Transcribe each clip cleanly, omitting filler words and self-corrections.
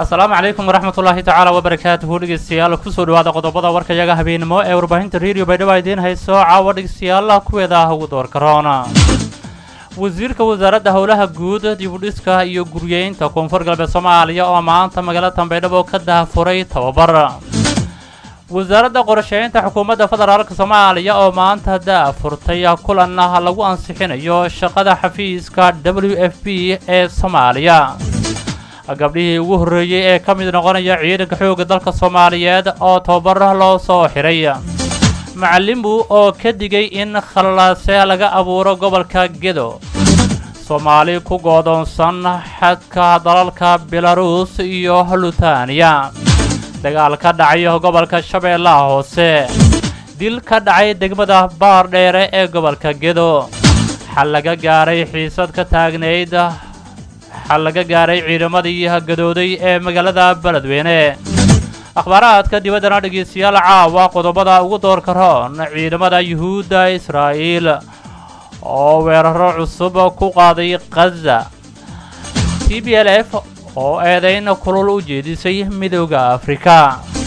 Assalamu alaykum warahmatullahi ta'ala wabarakatuh dhegeystayaal ku soo dhawaada qodobada warkayaga habeenimo ee warbaahinta radio Baydhabo idin hayso caawa dhegeystayaal kuweeda ugu door corona wasiirka wasaaradda howlaha guud dib u dhiska iyo guryeynta koonfur galbeed Soomaaliya oo maanta magaalada Baydhabo ka daafuray tababar wasaaradda qorsheynta xukuumadda federaalka Soomaaliya oo maanta daafurtay kulan lagu ansixinayo shaqada xafiiska WFP ee Soomaaliya gabdhihii ugu horeeyay ee ka mid noqonaya ciidanka xoogga dalka Soomaaliyeed oo tababar loo soo xiray macallimbu oo ka digay in khalaase laga abuuro gobolka Gedo Soomaali ku go'doonsan xadka dalalka Belarus iyo Lutania dagaal ka dhacay gobolka Shabeellaha Hoose dil ka dhacay degmada Baardheere ee gobolka Gedo xal laga gaaray xiisad ka taagneyd xal laga gaaray ciidamadii gadooday ee magaalada Beledweyne akhbaaraadka dibadda dhageystayaal caawa qodobada ugu door karoon ciidamada Yuhuudda Israa'iil oo weeraro cusub ku qaaday Gaza TPLF oo eedayn kulul u jeedisay midowga Afrika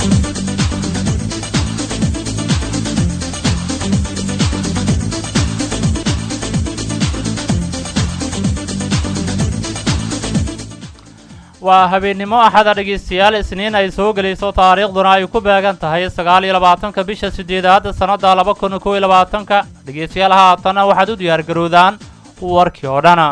waa habeenimo axad dhageystayaal isniin ay soo galayso taariikhduna ay ku beegan tahay 29 bisha 8 sanada 2021 dhageystayaal haatan waxaad u diyaar garoodaan warkii oo dhan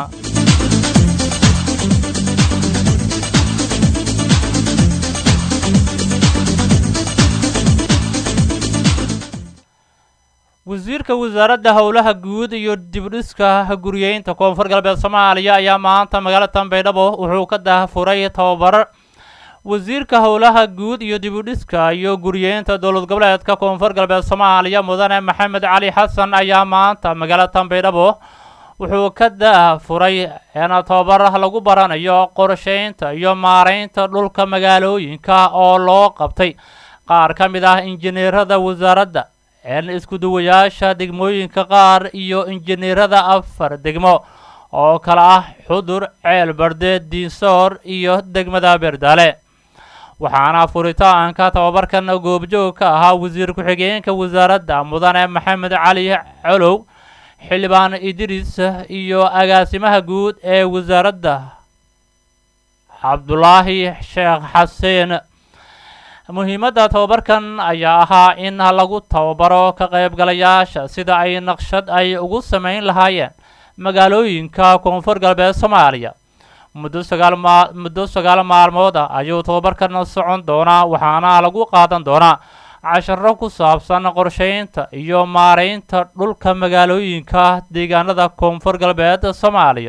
wasiirka wasaaradda howlaha guud iyo dib u dhiska guryeynta koonfur galbeed Soomaaliya ayaa maanta magaalada Baydhabo wuxuu ka daafuray tababar wasiirka howlaha guud iyo dib u dhiska iyo guryeynta dowlad goboleedka koonfur galbeed Soomaaliya mudane Maxamed Cali Xasan ayaa maanta magaalada Baydhabo wuxuu ka daafuray tababar lagu baranayo qorsheynta iyo maareynta dhulka magaalooyinka oo loo qabtay qaar ka mid ah injineerada wasaaradda isku duwayaasha degmooyinka qaar iyo injineerada 4 degmo oo kala ah Xudur, Ceelbarde, Diinsoor iyo degmada Beerdale waxaana furitaanka tababarkan goobjoog ka ahaa wasiir ku-xigeenka wasaaradda mudane Maxamed Cali Colow Xildhibaan Idris iyo agaasimaha guud ee wasaaradda Cabdullaahi Sheekh Xaseen muhiimadda tababarkan ayaa ahaa in lagu tababaro ka qaybgalayaasha sida ay naqshad ay ugu sameyn lahaayeen magaalooyinka koonfur galbeed Soomaaliya muddo 9 maalmood ayuu tababarkan socon doonaa waxaana lagu qaadan doonaa casharo ku saabsan qorsheynta iyo maareynta dhulka magaalooyinka deegaanada koonfur galbeed Soomaaliya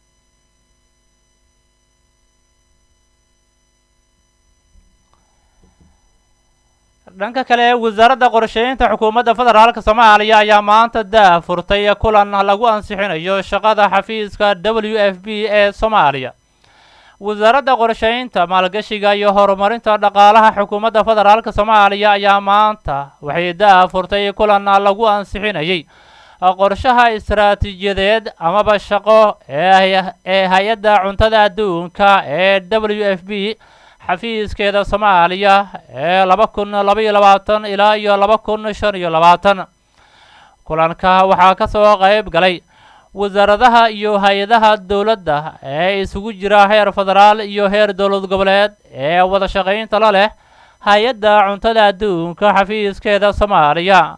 dhanka kale wasaaradda qorsheynta xukuumadda federaalka Soomaaliya ayaa maanta daafurtay kulan lagu ansixinayo shaqada xafiiska WFP ee Soomaaliya wasaaradda qorsheynta maalgashiga iyo horumarinta dhaqaalaha xukuumadda federaalka Soomaaliya ayaa maanta waxay daafurtay kulan lagu ansixinayay qorshaha istiraatiijiyadeed amaba shaqo ee hay'adda cuntada adduunka ee WFP xafiiskeeda Soomaaliya ee 2022 ilaa 2025 kulanka waxaa ka soo qayb galay wasaaradaha iyo hay'adaha dawladda ee isugu jira heer federaal iyo heer dawlad goboleed ee wada shaqaynta la leh hay'adda cuntada adduunka xafiiskeeda Soomaaliya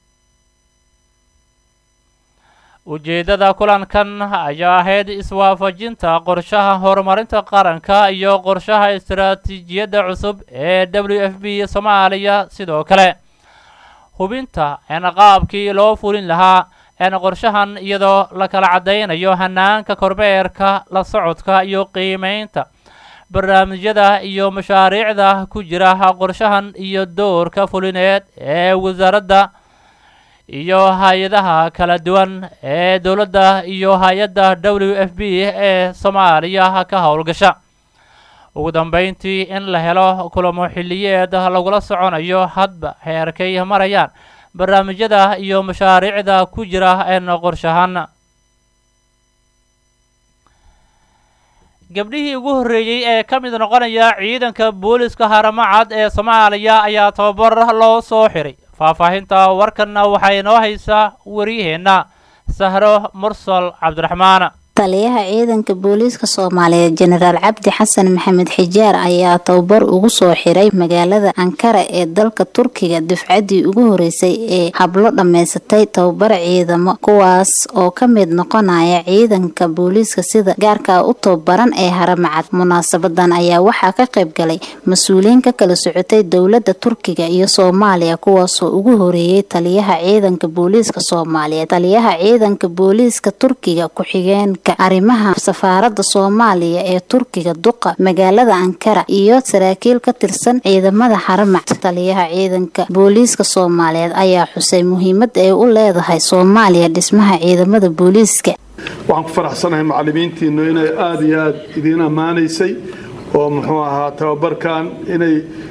ujeedada kulankan ayaa ahayd iswaafajinta qorshaha horumarinta qaranka iyo qorshaha istiraatiijiyadda cusub ee WFP Soomaaliya sidoo kale hubinta qaabkii loo fulin lahaa qorshahan iyadoo la kala cadeynayo hanaanka kormeerka la socodka iyo qiimeynta barnaamijyada iyo mashaariicda ku jira qorshahan iyo doorka fulineed ee wasaaradda iyo hay'adaha kala duwan ee dawladda iyo hay'adda WFP ee Soomaaliya ka howlgasha ugu dambeyntii in la helo kulamo xilliyeed lagula soconayo hadba heerkay marayaan barnaamijyada iyo mashaariicda ku jira qorshahan gabdhihii ugu horreeyey ee ka mid noqonaya ciidanka booliska haramacad ee Soomaaliya ayaa tababar loo soo xiray faahfaahinta warkanna waxay noo haysaa wariyaheena Sahro Mursal Cabdiraxmaan taliyaha ciidanka booliska Soomaaliya Generaal Cabdi Xasan Maxamed Xijaar ayaa tababar ugu soo xiray magaalada Ankara ee dalka Turkiga dufcadii ugu horeysay ee hablo dhameysatay tababar ciidamo kuwaas oo ka mid noqonaya ciidanka booliska sida gaarka u tababaran ee Haramcad. Munaasabadan ayaa waxaa ka qayb galay mas'uuliyiin ka kala socotay dawladda Turkiga iyo Soomaaliya kuwaas oo ugu horeeyay taliyaha ciidanka booliska Soomaaliya, taliyaha ciidanka booliska Turkiga ku xigeen arrimaha safaaradda Soomaaliya ee Turkiga duqa magaalada Ankara iyo saraakiil ka tirsan ciidamada Haramcad. Taliyaha ciidanka booliska Soomaaliyeed ayaa xusay muhiimadda ay u leedahay Soomaaliya dhismaha ciidamada booliska. waxaan ku faraxsanahay macallimiintiinu inay aad iyo aad idin amaanaysay oo muxuu ahaa tababarkan inay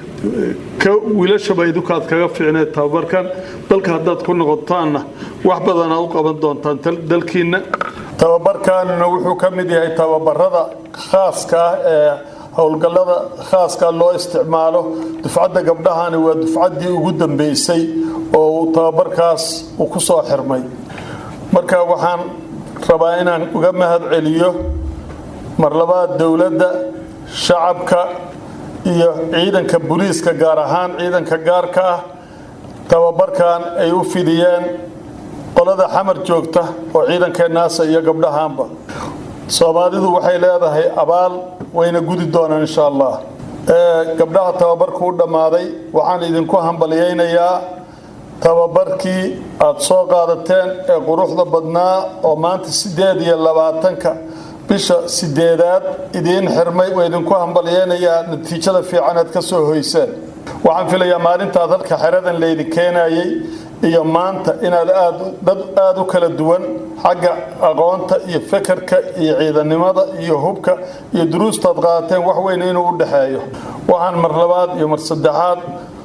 wiilashaba idinkaad kaga fiicneed tababarkan dalka haddaad ku noqotaanna wax badan aad u qaban doontaan dalkiina. tababarkanina wuxuu ka mid yahay tababarada khaaska ah ee howlgallada khaaska loo isticmaalo. dufcadda gabdhahani waa dufcaddii ugu dambeysay oo tababarkaas uu ku soo xirmay. marka waxaan rabaa inaan uga mahad celiyo mar labaad dawladda, shacabka iyo ciidanka booliiska gaar ahaan ciidanka gaarka ah tababarkan ay u fidiyeen qolada xamar joogta oo ciidankeenaasa iyo gabdhahaanba. Soomaalidu waxay leedahay abaal wayna gudi doonaan insha Allah. gabdhaha tababarku u dhamaaday waxaan idinku hambaliyeynayaa tababarkii aad soo qaadateen ee quruxda badnaa oo maanta 28 bisha 8aad idiin xirmay way idinku hambaliyeynayaa natiijada fiican aad ka soo hoyseen. waxaan filayaa maalintaad halka xeradan leedin keenayay iyo maanta inaad aad u kala duwan xagga aqoonta iyo fikirka iyo ciidanimada iyo hubka iyo duruustaad qaateen wax weyn inuu u dhaxeeyo. waxaan mar labaad iyo mar saddexaad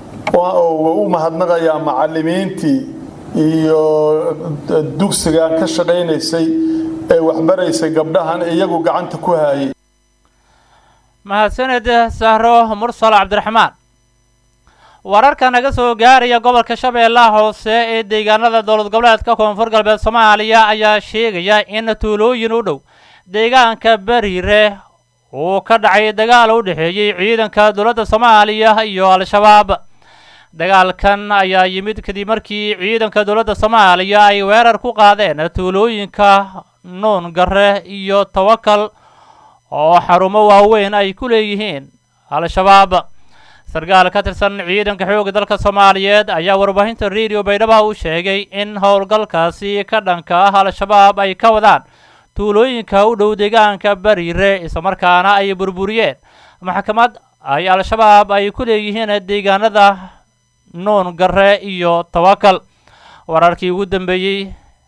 u mahadnaqayaa macallimiintii iyo dugsigan ka shaqaynaysay ee waxbaraysay gabdhahan iyagu gacanta ku hayay. mahadsanid Sahro Mursal Cabdiraxmaan. wararka naga soo gaaraya gobolka Shabeellaha Hoose ee deegaanada dowlad goboleedka Koonfur Galbeed Soomaaliya ayaa sheegaya in tuulooyin u dhow deegaanka Bariire uu ka dhacay dagaal u dhaxeeyay ciidanka dowladda Soomaaliya iyo Al-Shabaab. dagaalkan ayaa yimid kadib markii ciidanka dowladda Soomaaliya ay weerar ku qaadeen tuulooyinka Noon Garre iyo Tawakal oo xarumo waaweyn ay ku leeyihiin Al-Shabaab. sargaal ka tirsan ciidanka xoogga dalka Soomaaliyeed ayaa warbaahinta Radio Baydhabo u sheegay in howlgalkaasi ka dhanka ah Al-Shabaab ay ka wadaan tuulooyinka u dhow deegaanka Bariire isla markaana ay burburiyeen maxkamad ay Al-Shabaab ay ku leeyihiin deegaanada Noon Garre iyo Tawakal. wararkii ugu dambeeyay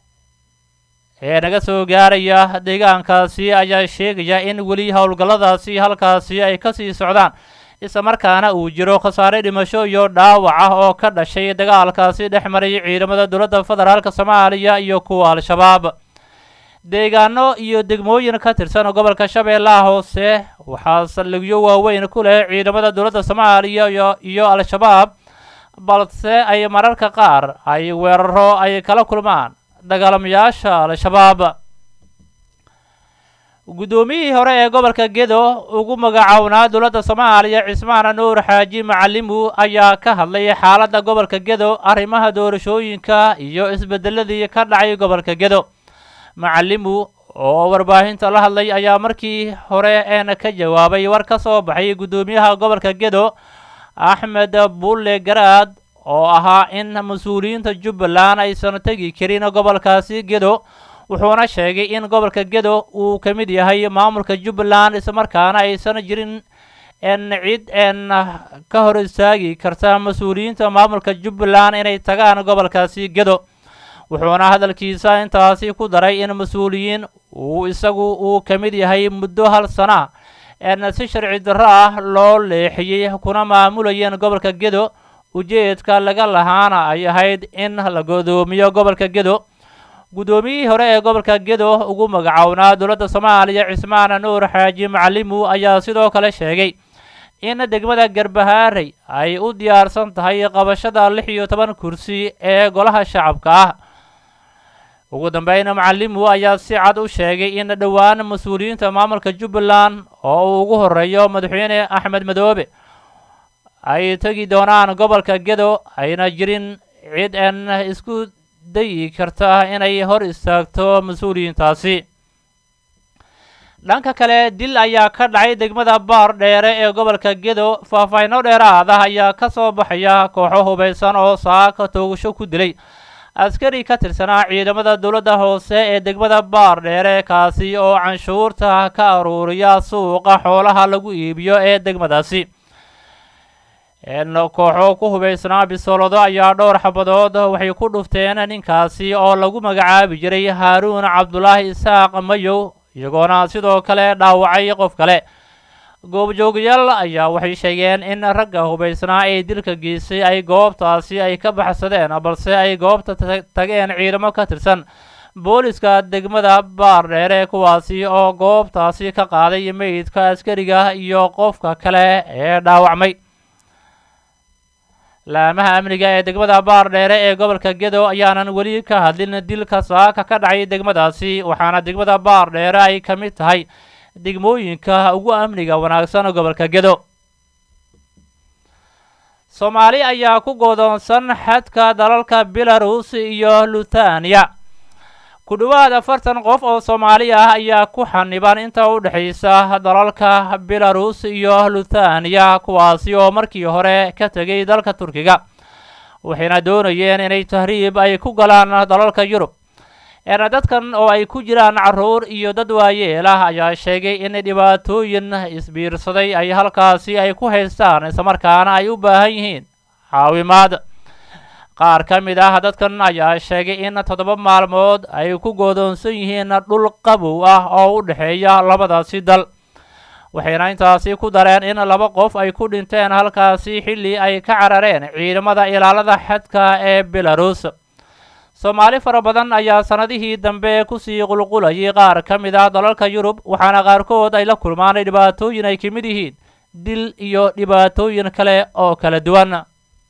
ee naga soo gaaraya deegaankaasi ayaa sheegaya in weli howlgalladaasi halkaasi ay ka sii socdaan isla markaana uu jiro khasaare dhimasho iyo dhaawac ah oo ka dhashay dagaalkaasi dhex maray ciidamada dowladda federaalka Soomaaliya iyo kuwa Al-Shabaab. deegaano iyo degmooyin ka tirsan gobolka Shabeellaha Hoose waxaa saldhigyo waaweyn ku leh ciidamada dowladda Soomaaliya iyo Al-Shabaab, balse ay mararka qaar ay weeraro ay kala kulmaan dagaalamayaasha Al-Shabaab. gudoomiyihii hore ee gobolka Gedo ugu magacawnaa dowladda Soomaaliya Cismaan Nuur Xaaji Macalimu ayaa ka hadlay xaaladda gobolka Gedo, arrimaha doorashooyinka iyo isbedeladii ka dhacay gobolka Gedo. Macalimu oo warbaahinta la hadlay ayaa markii hore ka jawaabay war ka soo baxay gudoomiyaha gobolka Gedo Axmed Bulle Garaad oo ahaa in mas'uuliyiinta Jubbaland aysan tagi karin gobolkaasi Gedo, wuxuuna sheegay in gobolka Gedo uu ka mid yahay maamulka Jubbaland isla markaana aysan jirin cid ka hor istaagi karta mas'uuliyiinta maamulka Jubbaland inay tagaan gobolkaasi Gedo. wuxuuna hadalkiisa intaasi ku daray in mas'uuliyiin uu ka mid yahay muddo hal sano si sharci darro ah loo leexiyay kuna maamulayeen gobolka Gedo. ujeedka laga lahaana ay ahayd in la godoomiyo gobolka Gedo. guddoomiyihii hore ee gobolka gedo ugu magacownaa dowladda soomaaliya cismaan nuur xaaji macalimu ayaa sidoo kale sheegay in degmada garbahaarey ay u diyaarsan tahay qabashada 16 kursi ee golaha shacabka ah. ugu dambeyn macalimu ayaa si cad u sheegay in dhowaan mas-uuliyiinta maamulka Jubbaland oo uu ugu horeeyo madaxweyne Axmed Madoobe ay tagi doonaan gobolka gedo ayna jirin cid aan isku dayi karta inay hor istaagto mas-uuliyiintaasi. dhanka kale dil ayaa ka dhacay degmada baar dheere ee gobolka gedo. faahfaahinno dheeraad ah ayaa ka soo baxaya kooxo hubeysan oo saaka toogasho ku dilay askari ka tirsanaa ciidamada dowladda hoose ee degmada baar dheere kaasi oo canshuurta ka aruuriya suuqa xoolaha lagu iibiyo ee degmadaasi. kooxo ku hubeysnaa bisoolado ayaa dhowr xabadood waxay ku dhufteen ninkaasi oo lagu magacaabi jiray haaruun cabdulaahi isaaq mayow iyagoona sidoo kale dhaawacay qof kale. goobjoogayaal ayaa waxay sheegeen in ragga hubeysnaa ee dilka geystay ay goobtaasi ay ka baxsadeen balse ay goobta tageen ciidamo ka tirsan booliska degmada baar dheere kuwaasi oo goobtaasi ka qaaday meydka askariga iyo qofka kale ee dhaawacmay. laamaha amniga ee degmada baar dheere ee gobolka gedo ayaanan weli ka hadlin dilka saaka ka dhacay degmadaasi waxaana degmada baar dheere ay ka mid tahay degmooyinka ugu amniga wanaagsan gobolka gedo. Soomaali ayaa ku go'doonsan xadka dalalka Belarus iyo Lithuania. ku dhawaad 40 qof oo Soomaali ah ayaa ku xaniban inta u dhaxaysa dalalka Belarus iyo Lithuania kuwaasi oo markii hore ka tagay dalka Turkiga waxayna doonayeen inay tahriib ay ku galaan dalalka Yurub. dadkan oo ay ku jiraan carruur iyo dad waayeel ah ayaa sheegay in dhibaatooyin isbiirsaday ay halkaasi ay ku haystaan isla markaana ay u baahan yihiin caawimaad. qaar ka mid ah dadkan ayaa sheegay in 7 maalmood ay ku go'doonsan yihiin dhul qabow ah oo u dhaxeeya labadaasi dal. waxayna intaasi ku dareen in 2 qof ay ku dhinteen halkaasi xilli ay ka carareen ciidamada ilaalada xadka ee Belarus. Soomaali fara badan ayaa sanadihii dambe ku sii qulqulayay qaar ka mid ah dalalka Yurub waxaana qaarkood ay la kulmaan dhibaatooyin ay ka mid yihiin dil iyo dhibaatooyin kale oo kala duwan.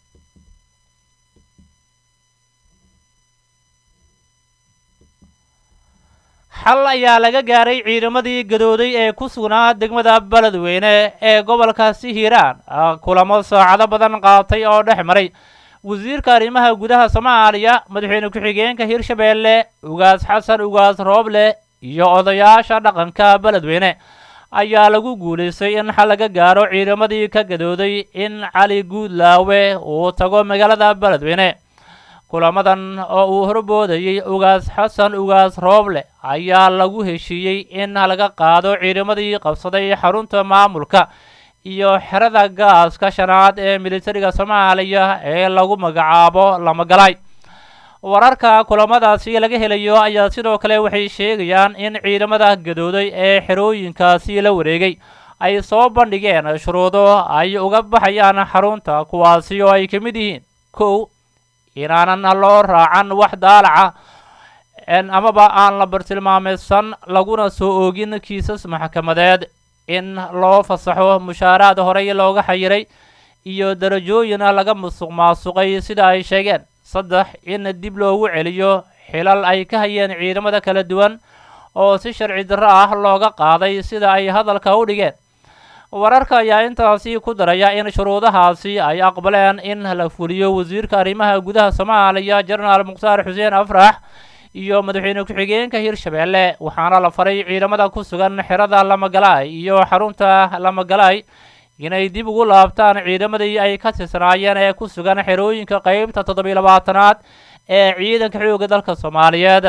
xal ayaa laga gaaray ciidamadii gadooday ee ku sugnaa degmada Beledweyne ee gobolka Hiiraan. kulamo saacado badan qaatay oo dhex maray wasiirka arrimaha gudaha Soomaaliya madaxweyne ku-xigeenka Hirshabeelle ugaas xasan ugaas rooble iyo odayaasha dhaqanka Beledweyne ayaa lagu guuleystay in xal laga gaaro ciidamadii ka gadooday in Cali Guudlaawe uu tago magaalada Beledweyne. kulamadan oo uu horboodayay ugaas xasan ugaas rooble ayaa lagu heshiiyey in laga qaado ciidamadii qabsaday xarunta maamulka iyo xerada gaaska shanaad ee militariga Soomaaliya ee lagu magacaabo Lamagalay. wararka kulamadaasi laga helayo ayaa sidoo kale waxay sheegayaan in ciidamada gadooday ee xerooyinkaasi la wareegay ay soo bandhigeen shuruudo ay uga baxayaan xarunta kuwaasi oo ay ka mid yihiin 1 inaanan loo raacan wax daalaca amaba aan la bartilmaameysan laguna soo oogin kiisas maxkamadeed, in loo fasaxo mushaaraad horey looga xayiray iyo darajooyin laga musuqmaasuqay sida ay sheegeen. 3 in dib loogu celiyo xilal ay ka hayeen ciidamada kala duwan oo si sharci darro ah looga qaaday sida ay hadalka u dhigeen. wararka ayaa intaasi ku daraya in shuruudahaasi ay aqbaleen in la fuliyo wasiirka arrimaha gudaha Soomaaliya General Mukhtaar Xuseen Afrax iyo madaxweyne ku-xigeenka Hirshabeelle waxaana la faray ciidamada ku sugan xerada Lamagalay iyo xarunta Lamagalay inay dib ugu laabtaan ciidamadii ay ka tirsanaayeen ee ku sugan xerooyinka qaybta 27aad ee ciidanka xoogga dalka Soomaaliyeed.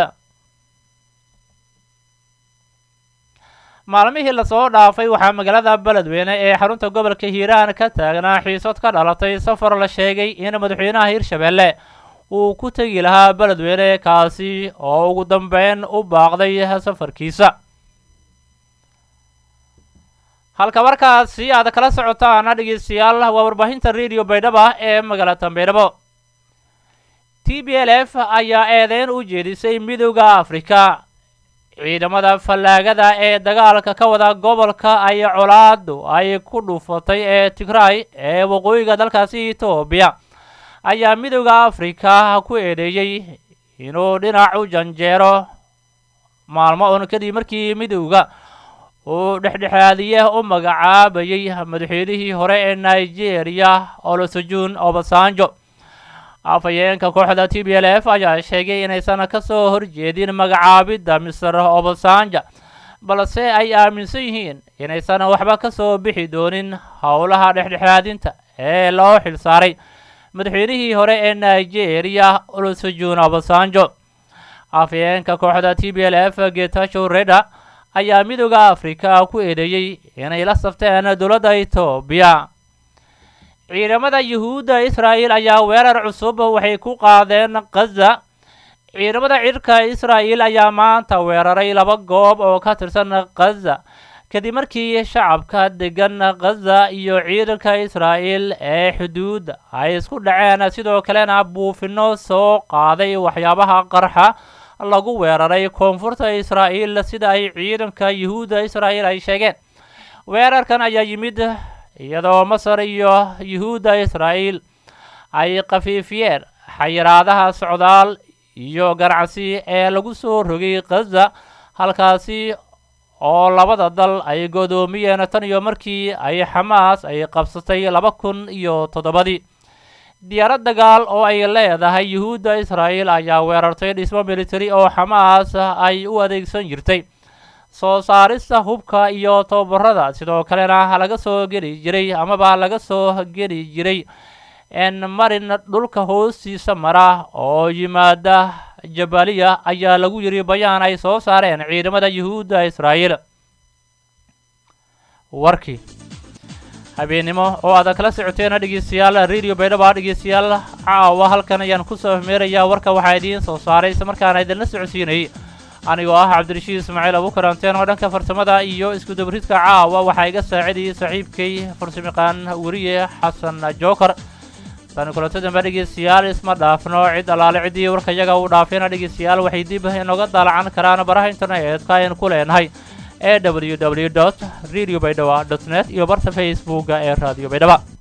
maalmihii la soo dhaafay waxaa magaalada Beledweyne ee xarunta gobolka Hiiraan ka taagnaa xiisad ka dhalatay safar la sheegay in madaxweynaha Hirshabeelle uu ku tagi lahaa Beledweyne kaasi oo ugu dambeyn u baaqday safarkiisa. halka markaasi aad kala socotaan dhageystayaal waa warbaahinta Radio Baydhabo ee magaalada Baydhabo. TPLF ayaa eedeyn u jeedisay midowda Afrika ciidamada fallaagada ee dagaalka ka wada gobolka ay colaadu ay ku dhufatay ee Tigray ee waqooyiga dalkaasi Itoobiya ayaa midowda Afrika ku eedeeyay inuu dhinac u janjeero maalmo uun kadib markii midowga uu dhexdhexaadiye u magacaabayay madaxweynihii hore ee Nigeria Olusegun Obasanjo. afhayeenka kooxda TPLF ayaa sheegay inaysan ka soo horjeedin magacaabidda Mr. Obasanjo balse ay aaminsan yihiin inaysan waxba ka soo bixi doonin howlaha dhexdhexaadinta ee loo xilsaaray madaxweynihii hore ee Nigeria Olusegun Obasanjo. afhayeenka kooxda TPLF Getachew Reda ayaa midowda Afrika ku eedeeyay inay la safteen dowladda Itoobiya. ciidamada Yuhuudda Israa'iil ayaa weerar cusub waxay ku qaadeen Gaza. ciidamada cirka Israa'iil ayaa maanta weeraray 2 goob oo ka tirsan Gaza kadib markii shacabka degan Gaza iyo ciidanka Israa'iil ee xuduud ay isku dhaceen sidoo kalena buufino soo qaaday waxyaabaha qarxa lagu weeraray koonfurta Israa'iil sida ay ciidanka Yuhuudda Israa'iil ay sheegeen. weerarkan ayaa yimid iyadoo Masar iyo Yuhuudda Israa'iil ay qafiifiyeen xayiraadaha socdaal iyo ganacsi ee lagu soo rogay Gaza halkaasi oo labada dal ay godoomiyeen tan iyo markii ay Xamaas ay qabsatay 2007. diyaarad dagaal oo ay leedahay Yuhuudda Israa'iil ayaa weerartay dhismo military oo Xamaas ay u adeegsan jirtay soo saarista hubka iyo tababarada sidoo kalena laga soo geli jiray marin dhulka hoostiisa mara oo yimaada Jabaliya ayaa lagu yiri bayaan ay soo saareen ciidamada Yuhuudda Israa'iil. warkii habeenimo oo aad kala socoteen dhageystayaal Radio Baydhabo dhageystayaal caawa halkan ayaan ku soo meerayaa warka waxa idiin soo saaray isla markaana idin socodsiinay anigoo ah Cabdirashiid Ismaaciil Abu Karanteen oo dhanka farsamada iyo isku dabridka caawa waxa iga saacidiyay saaxiibkay farsamayaqaan wariye Xasan Joker. tan kulantada dhageystayaal isma dhaafno cid alaale cidii warka yaga u dhaafeen dhageystayaal waxay dib inooga dalacan karaan baraha internetka ayaan ku leenahay www.radiobaydhabo.net iyo barta Facebook ee Radio Baydhabo.